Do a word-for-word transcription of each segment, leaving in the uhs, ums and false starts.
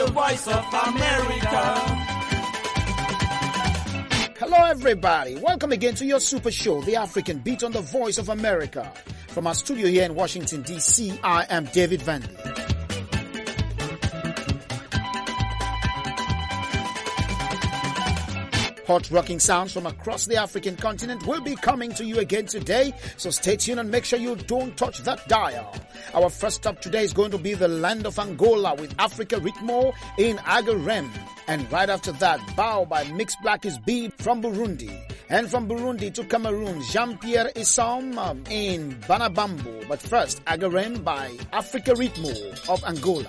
the voice of America. Hello everybody, welcome again to your super show, The African Beat on the Voice of America. From our studio here in Washington, D C, I am David Vandy. Hot rocking sounds from across the African continent will be coming to you again today, so stay tuned and make sure you don't touch that dial. Our first stop today is going to be the land of Angola with Africa Ritmo in Agarem. And right after that, Bow by Mix Black is B from Burundi. And from Burundi to Cameroon, Jean-Pierre Issom um, in Banabambo. But first, Agarem by Africa Ritmo of Angola.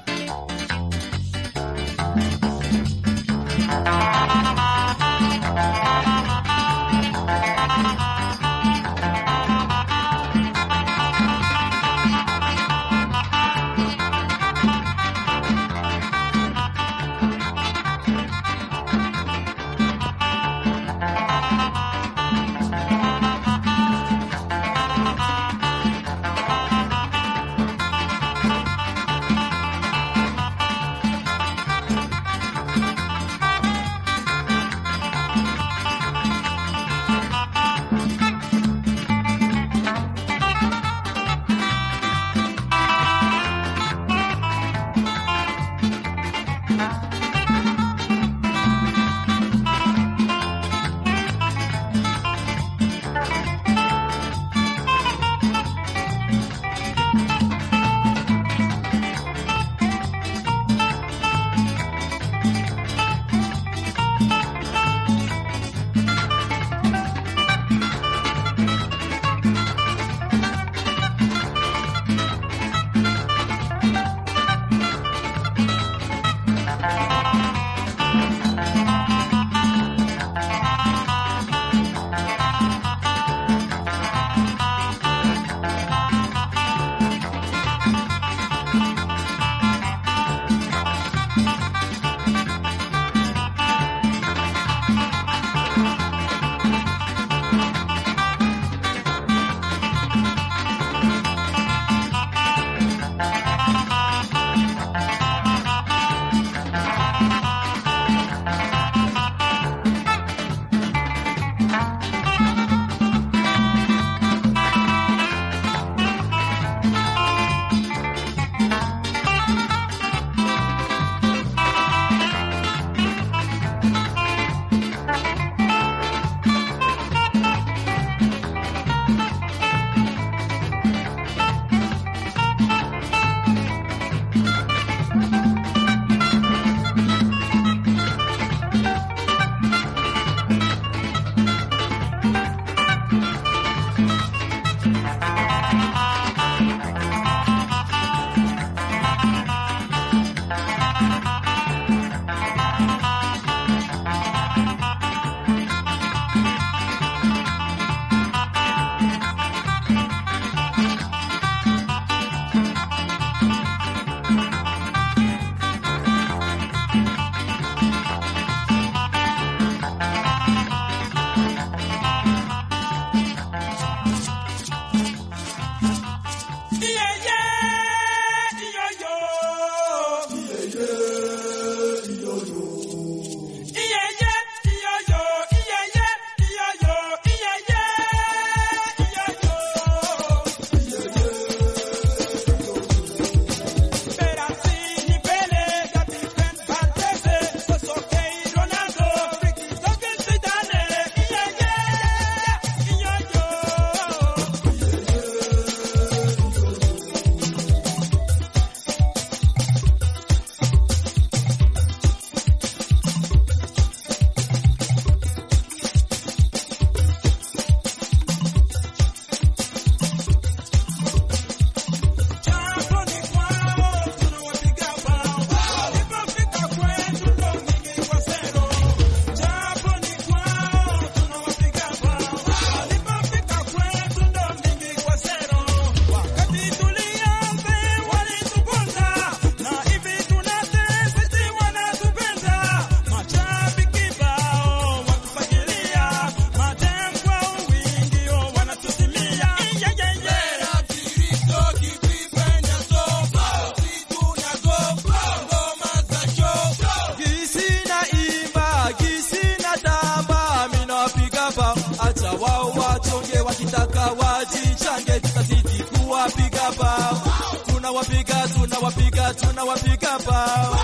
tunawapiga bao.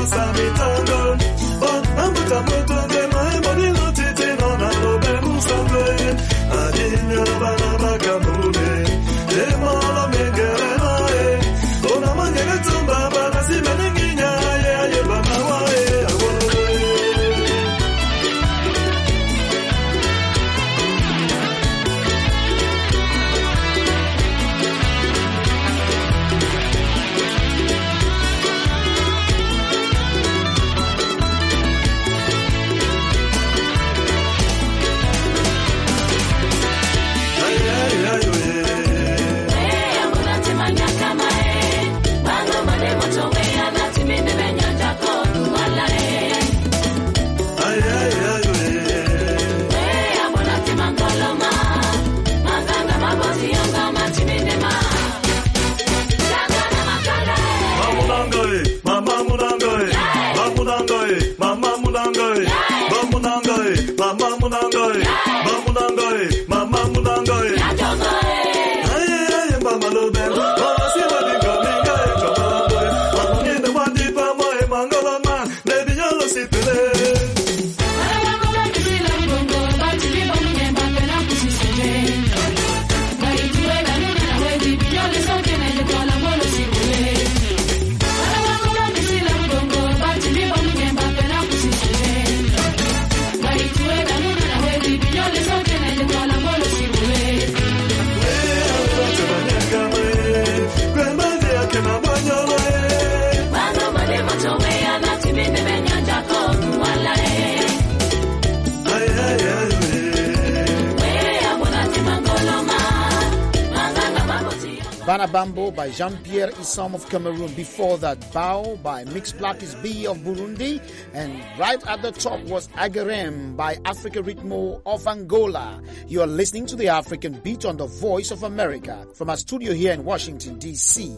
Banabambo by Jean-Pierre Issam of Cameroon. Before that, Bao by Mix Black is B of Burundi. And right at the top was Agarem by Africa Ritmo of Angola. You are listening to the African Beat on the Voice of America from our studio here in Washington, D C.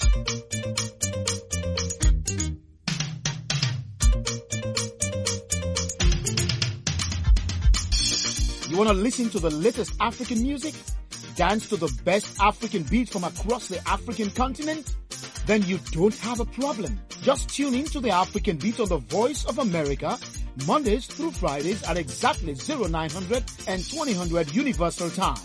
You want to listen to the latest African music? Dance to the best African beats from across the African continent? Then you don't have a problem. Just tune in to the African Beat on the Voice of America, Mondays through Fridays at exactly oh nine hundred and twenty hundred Universal Time.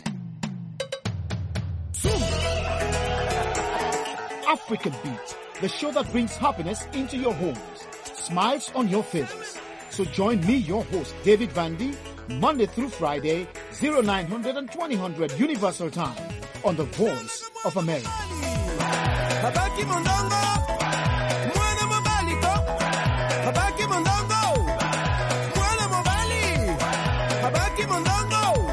African Beat, the show that brings happiness into your homes, smiles on your faces. So join me, your host, David Vandy, Monday through Friday, oh nine hundred and twenty hundred Universal Time on the Voice of America. Habaki Mondongo, Mwana Mobaliko, Habaki Mondongo, Mwana Mobali, Habaki Mondongo,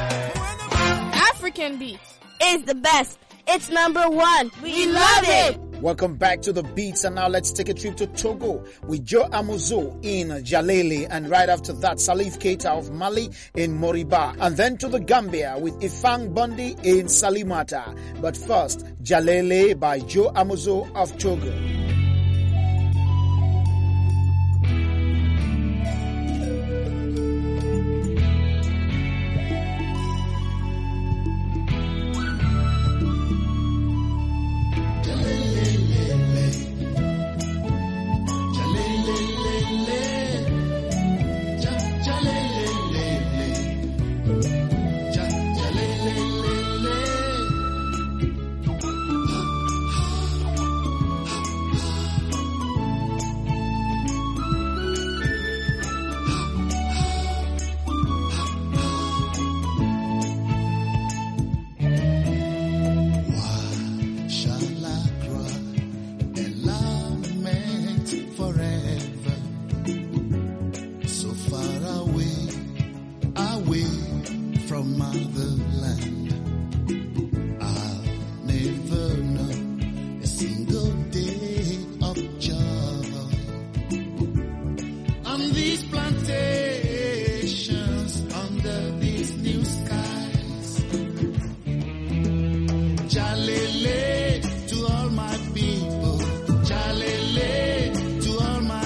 African Beat is the best. It's number one. We love it. Welcome back to the Beats, and now let's take a trip to Togo with Joe Amozo in Jalele, and right after that Salif Keita of Mali in Moriba, and then to the Gambia with Ifang Bondi in Salimata. But first, Jalele by Joe Amozo of Togo. Jalele to all my people, Jalele to all my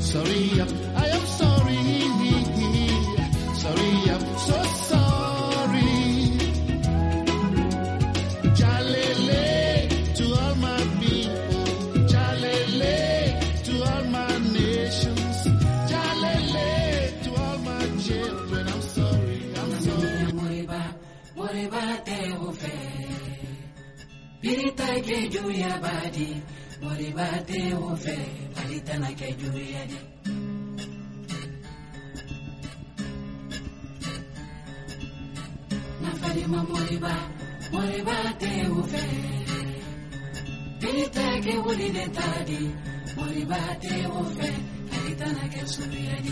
sorry, I am sorry. Sorry, I'm so sorry. Jalele to all my people. Jalele to all my nations. Jalele to all my children. I'm sorry, I'm sorry. Moriba, Moriba te ofe. Birita ke juya badi. Moriba te ofe. Balita na ke juya di. Nafalima Moriba, Moriba te ofe. Birita ke wuli de tadi. Moriba te ofe. Balita na ke juya di.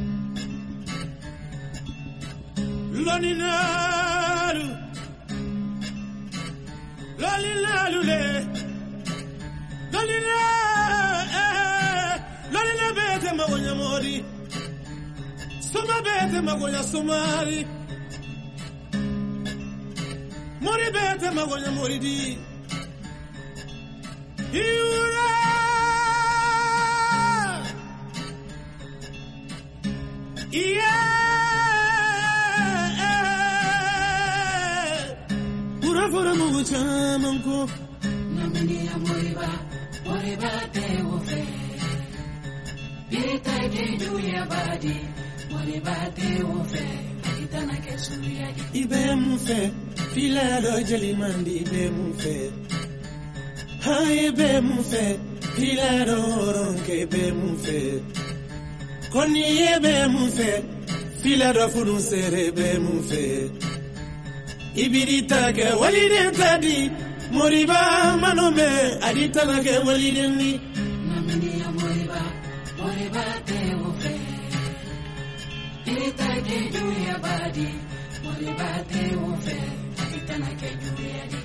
Loninalu, Loninalu le, Lonina, Lonina bete magonya mori, Suma bete magonya sumari, Mori bete magonya mori di, Iura, yeah. Fora mucha manco Namania Moriba, Moriba te ofe. Birita ke juya badi. Moriba te ofe. Balita na ke suya di. Ibe mufe Filado Jalimandi Ibe mufe Ha ibe mufe Filado Ronke Ibe mufe Koni ibe mufe Filado Furusere Ibe mufe Ibirita ke waliden tadi Moriba manome adita na ke waliden ni Namania Moriba, Moriba te ofe. Birita ke juya badi. Moriba te ofe. Balita na ke juya di.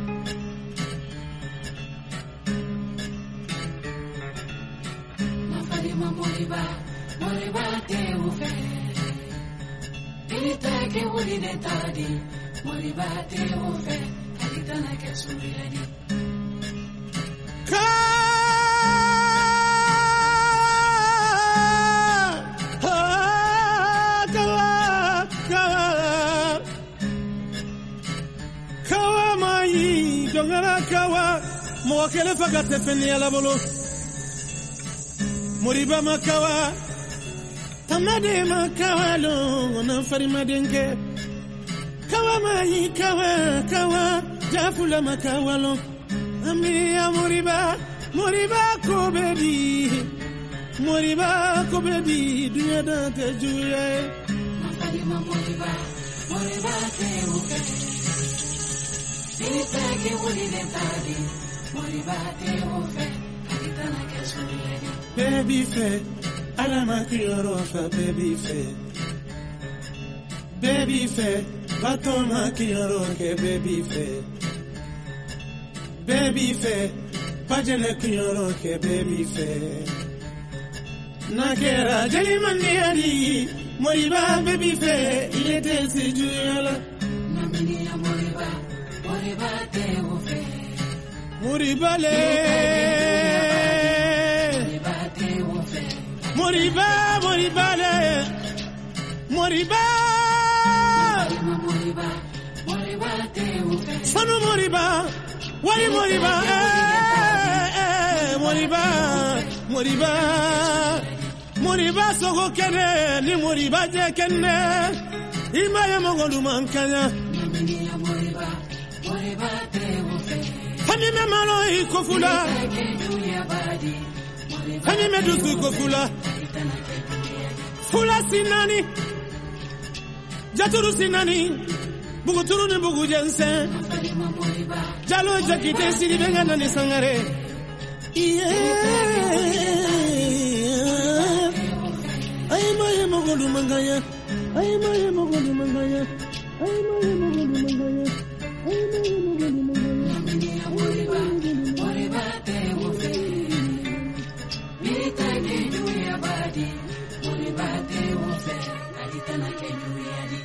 Nafalima Moriba, Moriba te ofe. Birita ke wuli de tadi. Moriba te ofe. Balita na ke suya di. Ka ha kawa kawa kawa mai dongara kawa mo kele fakate feni ala bolo Moriba makawa tamade makawa lo na fari madenke kawa mai kawa kawa jafula makawa lo Amia Moriba, Moriba Kobedi, Moriba Kobedi, dunya dante juye. Nafalima Moriba, Moriba te ofe. Birita ke wuli de tadi. Moriba te ofe. Balita na ke suya di. Baby fe, alama kiyoro fa baby fe. Baby fe, batoma kiyoro ke baby fe. Baby fe, pajele kiyoro ke baby fe. Nakera jeli mandiari, Moriba baby fe, il était séduit. Namania Moriba, Moriba te ofe. Moriba le, Moriba te ofe. Moriba, Moriba le, Moriba. Nafalima Moriba, Moriba te ofe. Sanu Moriba, wali Moriba, eh, eh, Moriba, Moriba, Moriba sogo kene, ni Moriba je kene, ima ya mongodu mankanya. Namania Moriba, Moriba te ofe. Hani me malo ikofula, Birita ke juya badi. Moriba hani me dusu ikofula, Balita na ke juya di. fula sinani, jaturu sinani, bugu turu ni bugu jensen. Nafalima Moriba, Jalo jakite siri bengana ni sangare. Yeah. Ay maye mogodu mangaya. Ay maye mogodu mangaya. Ay maye mogodu mangaya. Ay maye mogodu mangaya. Namania Moriba, Moriba te ofe. Birita ke juya badi. Moriba te ofe. Balita na ke juya di.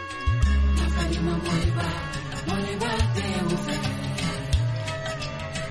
Nafalima Moriba, Moriba te ofe.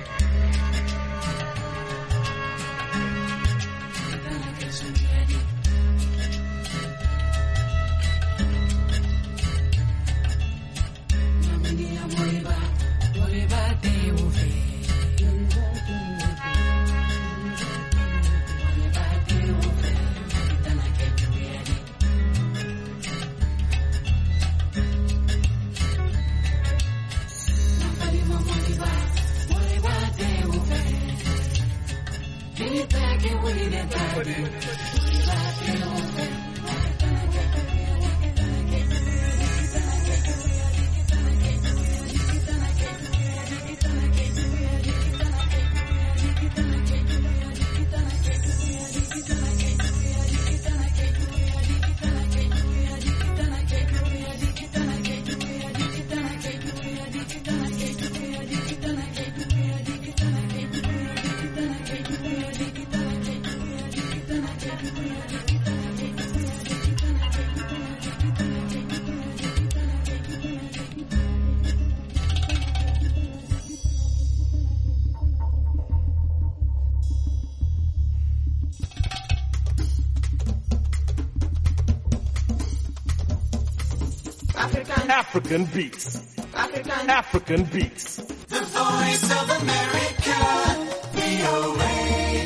African beats. African, African beats. The voice of America, V O A.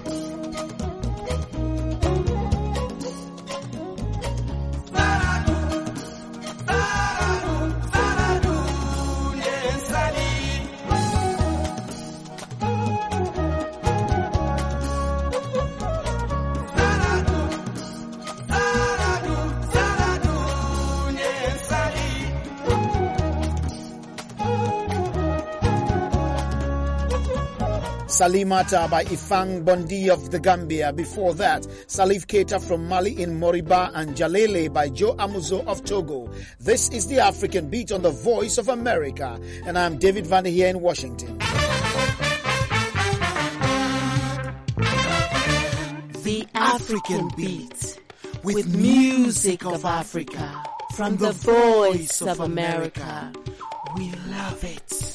Saradu, Salimata by Ifang Bondi of the Gambia. Before that, Salif Keita from Mali in Moriba and Jalele by Joe Amuzo of Togo. This is the African Beat on the Voice of America, and I'm David Van here in Washington. The African Beat, with music of Africa, from the Voice of America. We love it.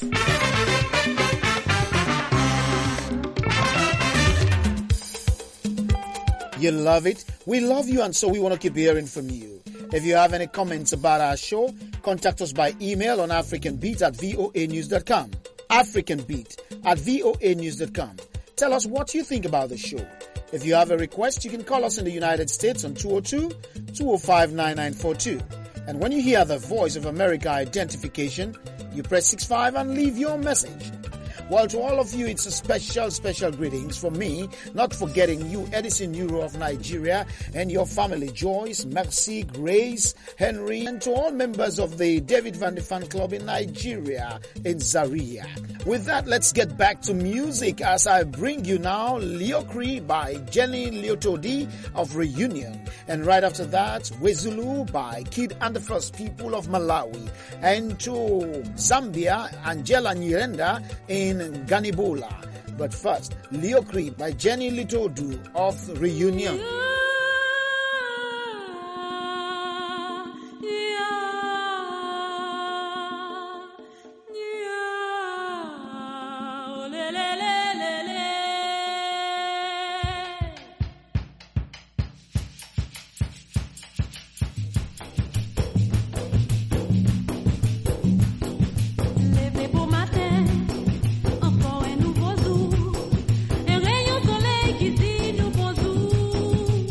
You love it? We love you, and so we want to keep hearing from you. If you have any comments about our show, contact us by email on africanbeat at voa news dot com. africanbeat at voa news dot com. Tell us what you think about the show. If you have a request, you can call us in the United States on two oh two, two oh five, nine nine four two. And when you hear the Voice of America identification, you press six five and leave your message. Well, to all of you, it's a special, special greetings from me, not forgetting you, Edison Euro of Nigeria, and your family, Joyce, Mercy, Grace, Henry, and to all members of the David Van de Fan Club in Nigeria, in Zaria. With that, let's get back to music as I bring you now Liokri by Jenny Leotodi of Reunion. And right after that, Wezulu by Kid and the First People of Malawi. And to Zambia, Angela Nyirenda in Ganibola. But first, Liokri by Jenny Litodu of Reunion. Encore un nouveau jour, un rayon soleil qui dit nouveau jour.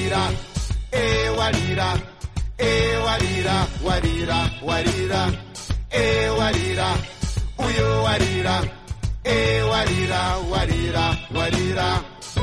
warira, eh warira, eh warira, warira, warira, eh warira, uyo warira, eh warira, warira, warira.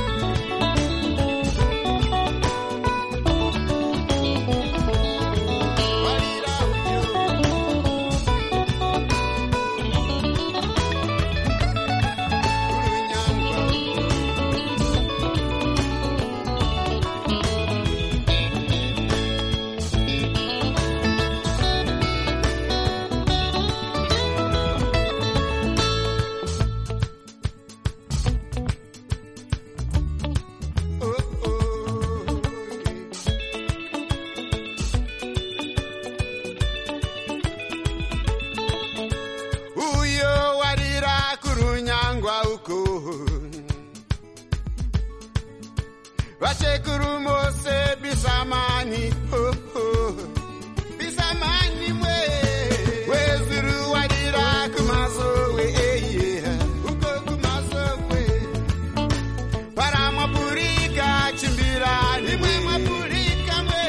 Vachekuru mose bisamani, oh oh, bisamani mwe, wezuru wadira kumazo we, eh uko kumazo we, para mapurika chimbira ni mwe mapurika mwe,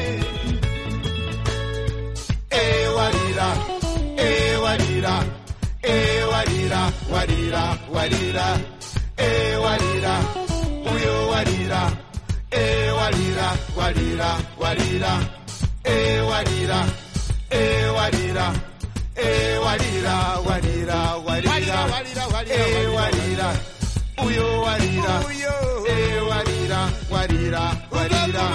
eh wadira, eh wadira, eh wadira, wadira, wadira, eh wadira, uyo wadira. Eh warira, warira, warira, eh warira, eh warira, eh warira, warira, warira, eh warira, uyo warira, eh warira, warira, warira.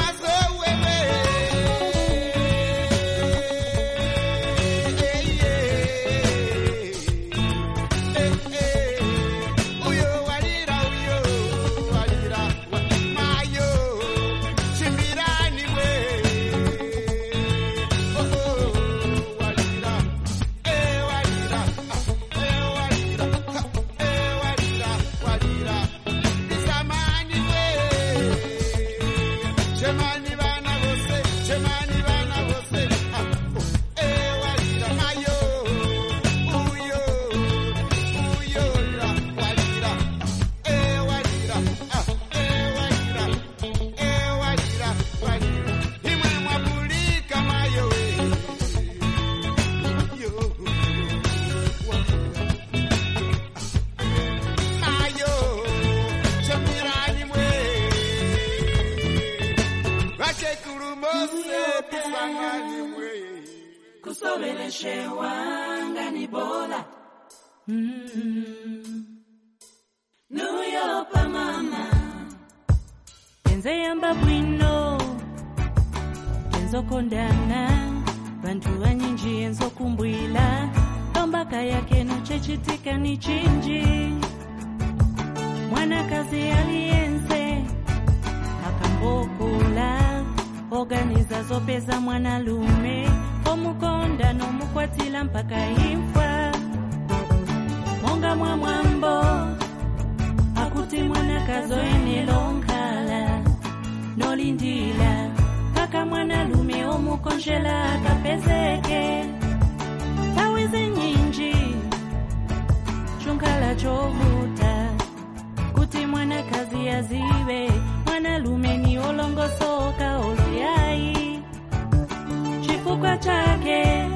Kondana bantu banyinji enzo kumbwila tombaka yake no chechitika ni chinji mwanakazi aliense akambokula organiza zopeza mwanalume omukonda no mukwatila mpaka imfa monga mwa mwambo akuti mwanakazi oenelongala nolindila paka mwanalume omukonjela akapezeke tawizi nyinji chunkala chovuta kuti mwanakazi azibe mwanalume ni olongosoka oluyai chifukwa chake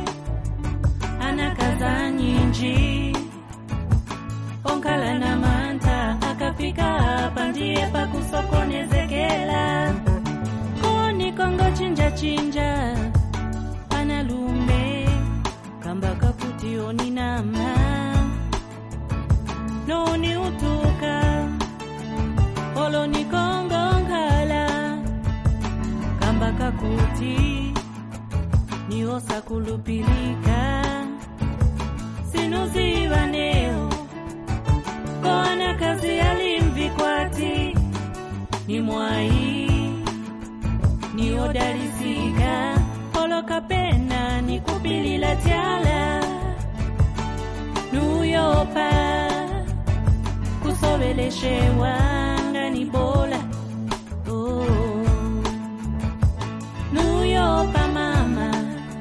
anakaza nyinji onkala na manta akafika hapa ndiye pakusokonezekela Kongo chinja chinja analume kamba kaputi oni nama noni utuka olo ni Kongo ngala kamba kaputi ni osa kulupilika sinuziva neo kona kazi alimvikwati ni mwai ni odarisika oloka pena ni kupilila tiala nuyopa kusobeleshe wanga ni bola oh. Nuyopa mama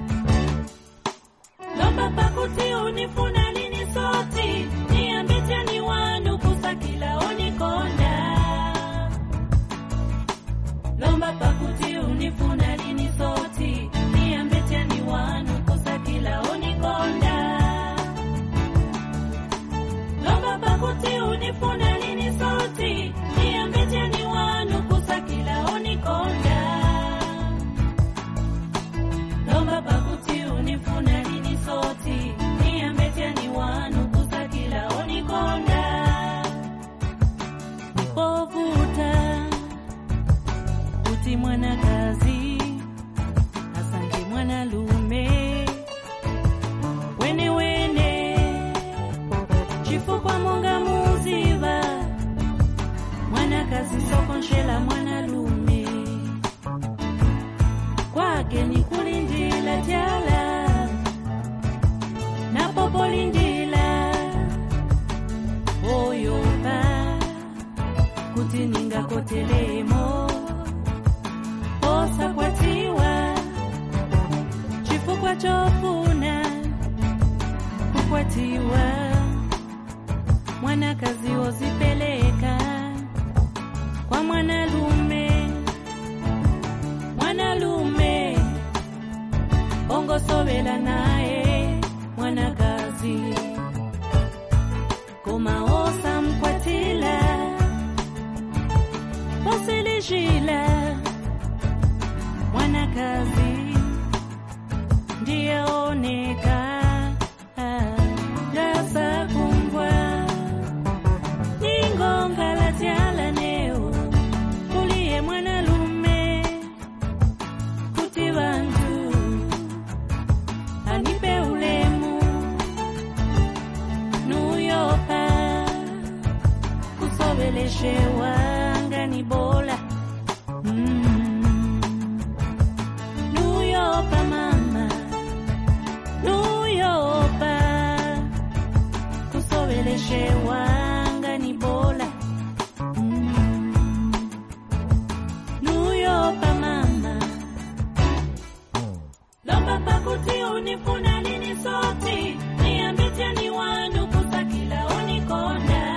lomba pakuti unifuna lini soti niambetia ni wanu kusakila onikonda lomba Lomba pakuti unifuna lini soti, niambetia ni wanu kusa kila onikonda. Lomba pakuti unifuna lini soti, niambetia ni wanu kusa kila onikonda. Lomba pakuti unifuna lini soti, niambetia ni wanu kusa kila onikonda. Nipovuta uti mwana kazi, asante mwana lume, wene wene chifu kwa monga muziva, mwana kazi soko nshela mwana lume, kwake ni kulindila tiala na popo lindila oyopa kuti ninga kotelemo osa kwatiwa chifukwa chofuna kukwatiwa, mwana kazi ozipeleka kwa mwana lume, mwana lume ongo sobela nae mwana kazi koma osa mkwatila osilishila, mwana kazi ndiye oneka gasa kumbwa ningonga la tiala neo kuliye mwana lume kuti bantu anipe ulemu nuyopa kusobeleshewa ngani bola. mm. Nuyopa mama, nuyopa kusobeleshewa ngani bola. mm. Nuyopa mama, lomba pakuti unifuna lini soti, niambetia ni wanu kusa kila onikonda.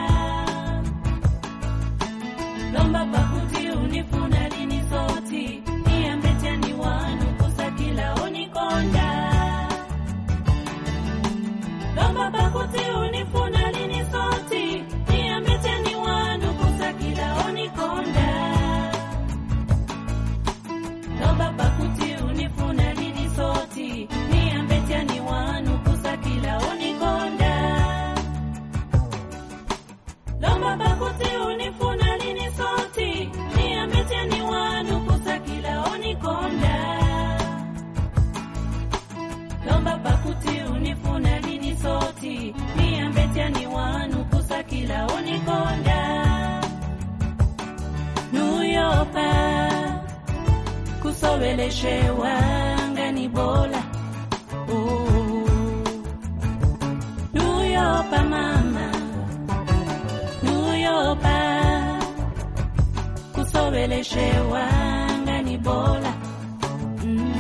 Lomba pakuti unifuna lini soti, niambetia ni wanu kusa kila onikonda. Lomba pakuti unifuna lini soti, niambetia ni wanu kusa kila onikonda. Lomba pakuti unifuna lini soti, niambetia ni wanu kusa kila onikonda. Lomba pakuti unifuna lini soti, niambetia ni wanu kusa kila onikonda. Lomba pakuti unifuna lini soti, niambetia ni wanu kusa kila onikonda. Nuyopa kusobeleshewa ngani bola. oh. Nuyopa mama, nuyopa kusobeleshewa ngani bola. mm.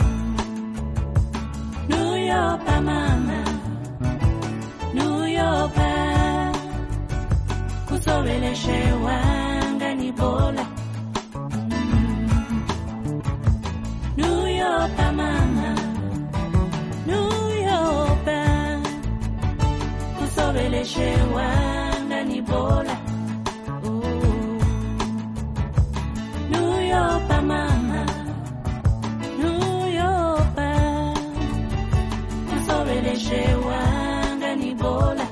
Nuyopa mama, nuyopa kusobeleshewa ngani bola. Nuyopa mama, nuyopa kusobeleshewa ngani bola. oh. Nuyopa mama, nuyopa kusobeleshewa ngani bola.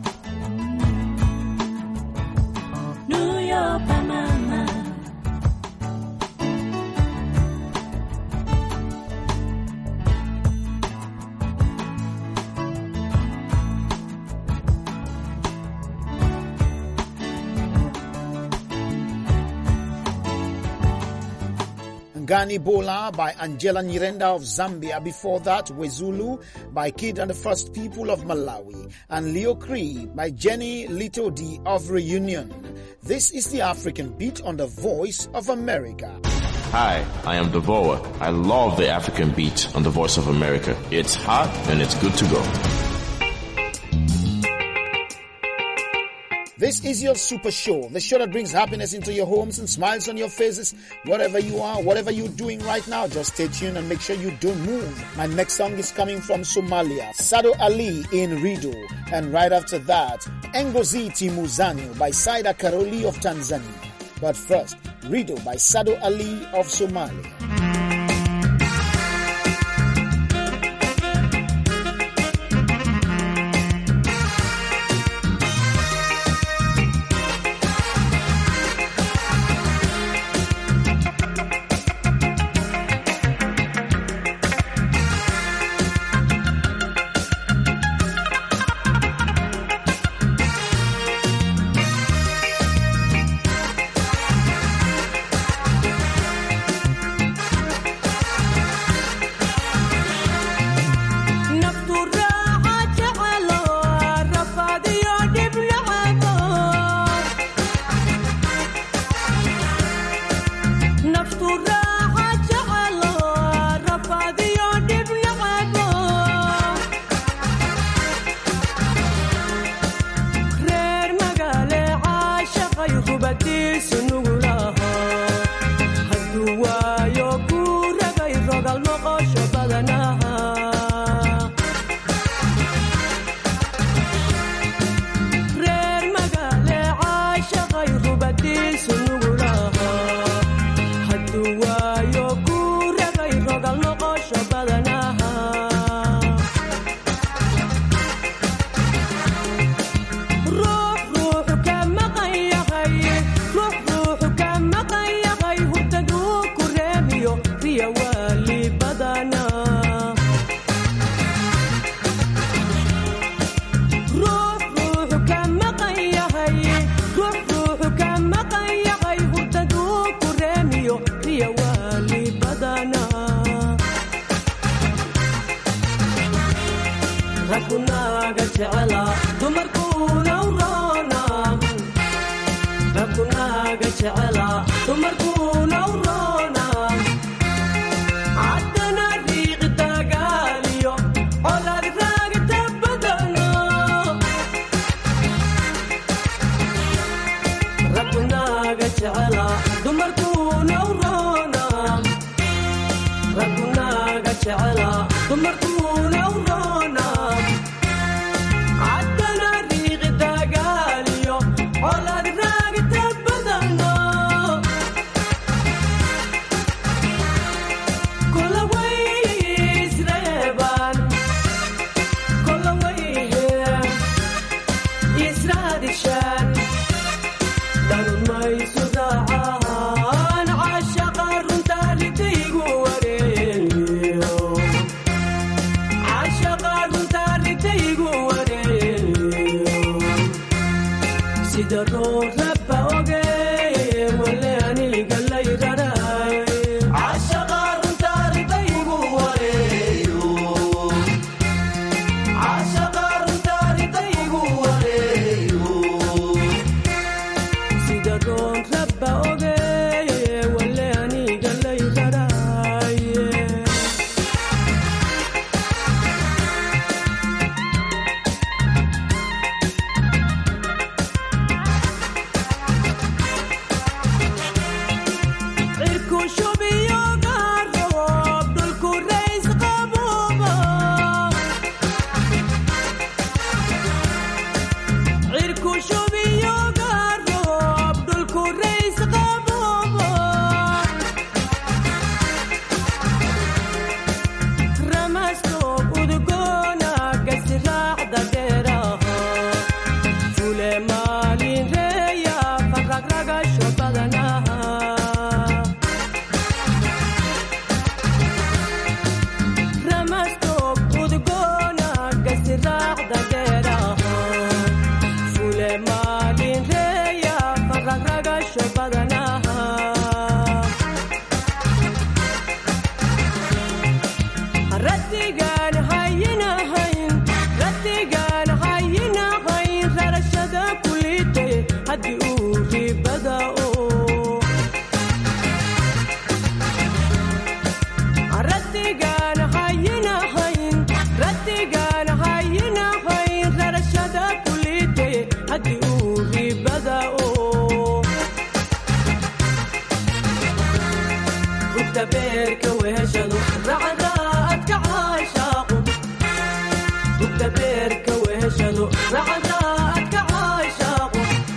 Nuyopa mama. Ngani Bola by Angela Nyirenda of Zambia. Before that, Wezulu by Kid and the First People of Malawi. And Leo Cree by Jenny Little D of Reunion. This is the African Beat on the Voice of America. Hi, I am Devoa. I love the African Beat on the Voice of America. It's hot and it's good to go. This is your Super Show, the show that brings happiness into your homes and smiles on your faces. Wherever you are, whatever you're doing right now, just stay tuned and make sure you don't move. My next song is coming from Somalia, Sado Ali in Rido. And right after that, Ngozi Timuzani by Saida Karoli of Tanzania. But first, Rido by Sado Ali of Somalia. وكتبيرك وهشلو رعدات كعاشاقو وكتبيرك وهشلو رعدات كعاشاقو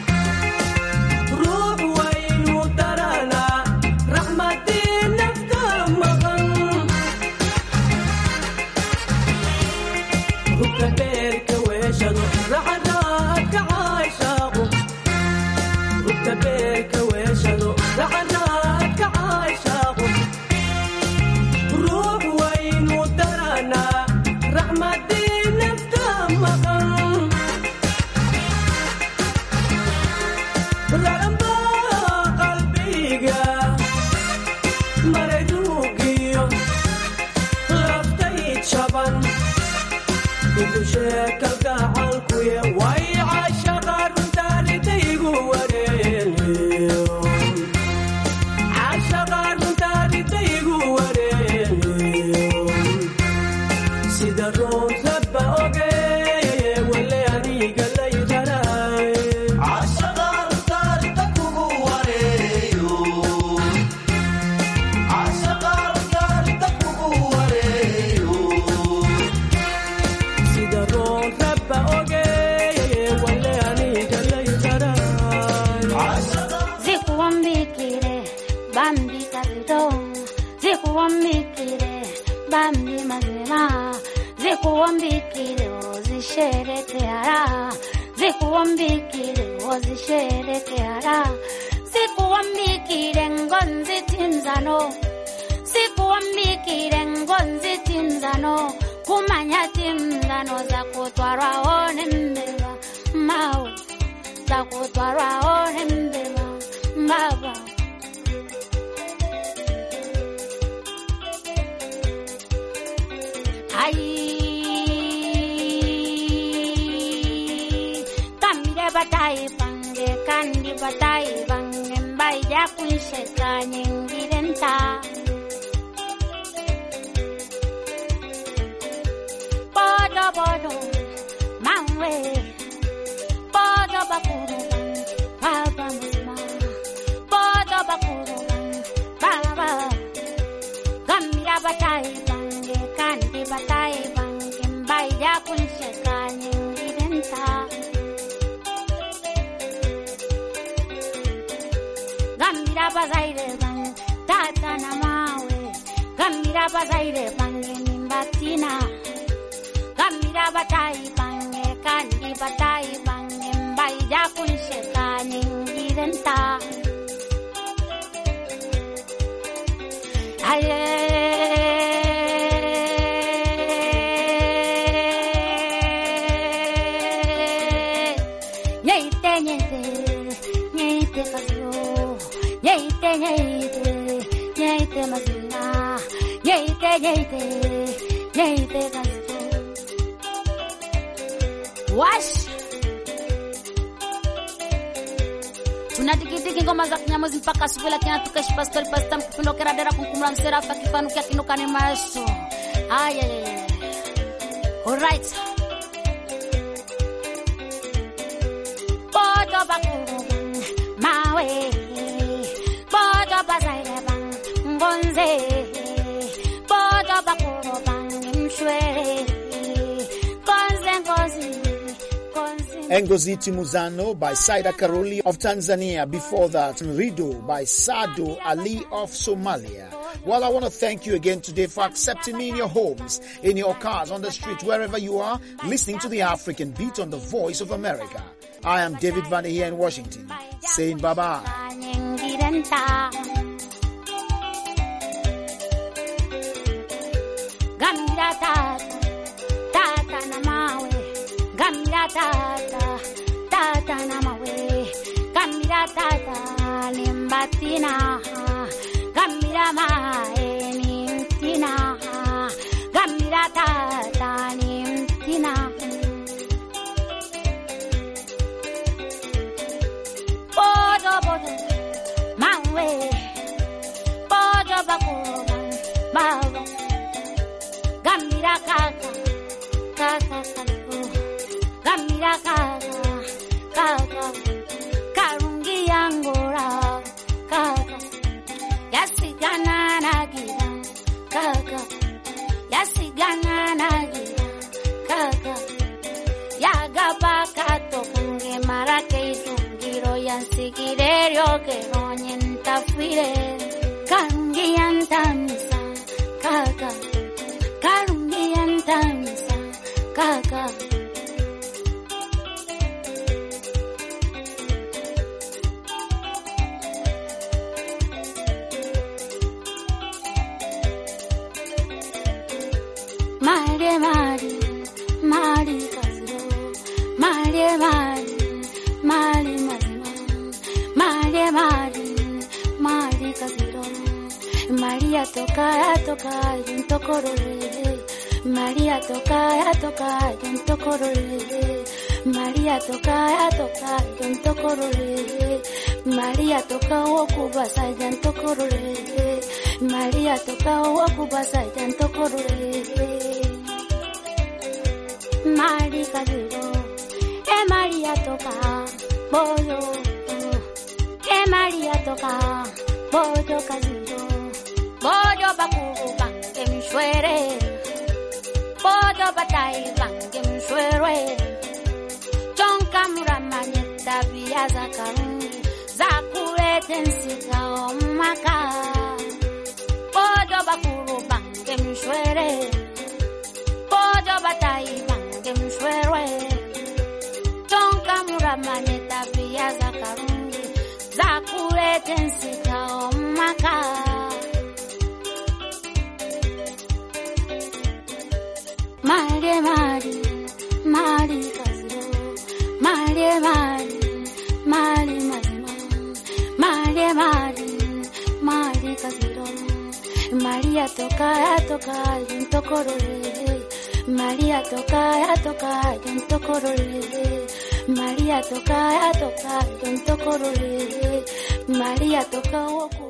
روح وين ودرنا رحمتي نفتم مغن وكتبيرك وهشلو رعدات كعاشاقو وكتبيرك وهشلو رعدات كعاشاقو روح وين ودرنا رحمتي نفتم مغن رلمبا قلبيga maredugiyo laftay chaban dusheka gacalkuye way caashaqaruntaanitaygu wareeliyo caashaqaruntaanitaygu wareeliyo sida roon rabba oge wale aniga laydaray caashaqaruntaanita kugu wareeyo caashaqaruntaanita kugu wareeyo sida roon rabba oge wale aniga laydaray Zikuambikire bambi kabido Zikuambikire bambi mazima Zikuambikire ozisherekeara Zikuambikire ozisherekeara Zikuambikire ngonzi tinzano Zikuambikire ngonzi tinzano Kumanya tinzano za kutwarwa one mbeba mawe za kutwarwa one mbeba Baba Ai Kamire batai pange kandi batai pange mbai ya kuisheka nyingirenta Bodo bodo mawe Bodo bakuru Baba mama Bodo bakuru Baba Kamira batai pange kandi batai pange mbai ya kuisheka nyingirenta Gamira bazaire bang tata na mawe Gamira bazaire bang nimbatina Gamira batai bang kandi batai bang mbai ya kunsheka nyingirenta Aye Nyeite nyeite nyeite kasyo Nyeite nyeite nyeite mazina Nyeite nyeite nyeite kasyo Wash Tunadigidigi ngoma za kinyamuzi mpaka asubuhi lakini hatukeshi pastori pasta mkupindo keradera kunkumula mserafa kifanukia kinukani maestro Aye Alright Bodo bakuru mawe Bodo bazaire bang ngonze Bodo bakuru bang mshwere Konze ngozi Ngozi Timuzano by Saida Karoli of Tanzania. Before that, Rido by Sado Ali of Somalia. Well, I want to thank you again today for accepting me in your homes, in your cars, on the street, wherever you are, listening to the African Beat on the Voice of America. I am David Vanny here in Washington, saying bye-bye. Gamira tata, tata na mawe. Gamira tata, tata na mawe. Gamira tata nimbatina. Gamira mae nimtina. Gamira tata nimtina. Bodo bodo mawe. Bodo bakura mawe. Gamira kaka, kaka kaka, gamira kaka, kaka, karungi angora, kaka, yasigana na sikirerio que roñenta fire karungiantamisa kaka karungiantamisa kaka Mari Mari Mari Kaziro Mari Mari Mari Mazima Mari Mari Mari Kaziro Maria toca toca junto corore Maria toca toca junto corore Maria toca toca junto corore Maria toca okubasa junto corore Maria toka wakubasa janto korore Mari Kaziro E Maria toka boyo E Maria toka boyo Kaziro Boyo bakuru bange mshwere Boyo batai bange mshwere Chonka muramanye tabia za karungi Za kulete nsika omaka Pojo bakuru bange mshwere Pojo batai bange mshwere Chonka muramane tabia za karungi Za kulete nsika omaka Mari Mari Mari Kaziro Mari Mari Mari Mazima Mari Mari Mari Kaziro Maria toca toca junto corore Maria toca toca junto corore Maria toca toca junto corore Maria toca